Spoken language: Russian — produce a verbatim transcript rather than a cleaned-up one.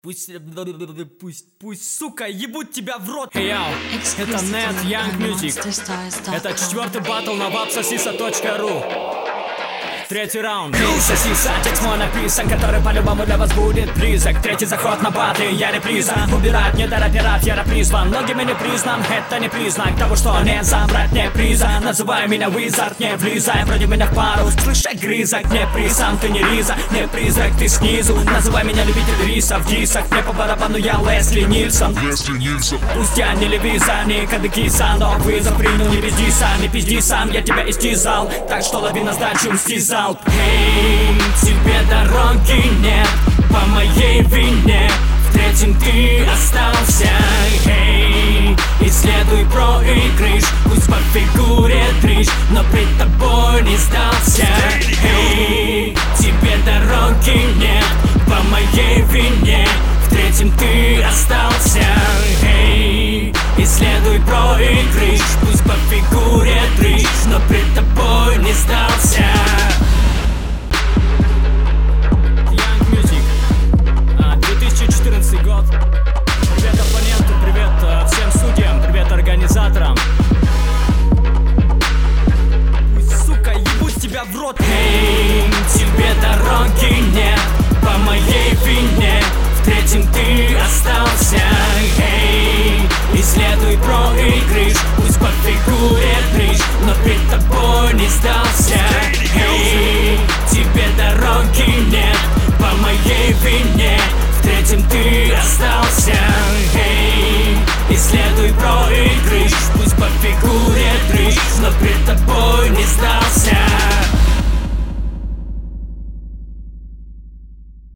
Пусть, пусть, пусть, сука, ебут тебя в рот. Hey, yo, это Нет Young Music. Это четвертый батл на вапсосиса точка ру. Третий раунд. Сиса, сиса, текст мой написан, который по-любому для вас будет близок. Третий заход на батлы, я реприза. Убирать не торопирать, я призван. Многими не признан, это не признак того, что не забрать мне приза. Называй меня Wizard, не влезай против меня в пару. Слышать грызок, не присам, ты не риза, не призрак, ты снизу. Называй меня любитель риса в дисах. Мне по барабану, я Лесли Нильсон. Лесли Нильсон. Пусть я не Левиза, не кадыкиса, но вызов принял, не пизди сам, не пизди сам, я тебя истязал. Так что лови на сдачу, мстизал. Эй, тебе дороги нет по моей вине. В третьем ты остался. Эй, исследуй, проигрыш. Пусть по фигуре дрищ, но пред тобой не сдался. Эй, тебе дороги нет по моей вине. В третьем ты остался. Эй, исследуй, проигрыш. Пусть по фигуре дрищ, но пред тобой не сдался. четырнадцатый год. Привет оппоненту, привет uh, всем судьям, привет организаторам. Пусть, сука, ебут тебя в рот. Эй, тебе дороги нет по моей вине. В третьем ты остался. Эй, исследуй, проигрыш. Пусть по фигуре дрищ, но пред тобой не сдался. Эй, тебе дороги нет по моей вине. В третьем ты остался. Эй, исследуй, проигрыш. Пусть по фигуре дрищ, но пред тобой не сдался.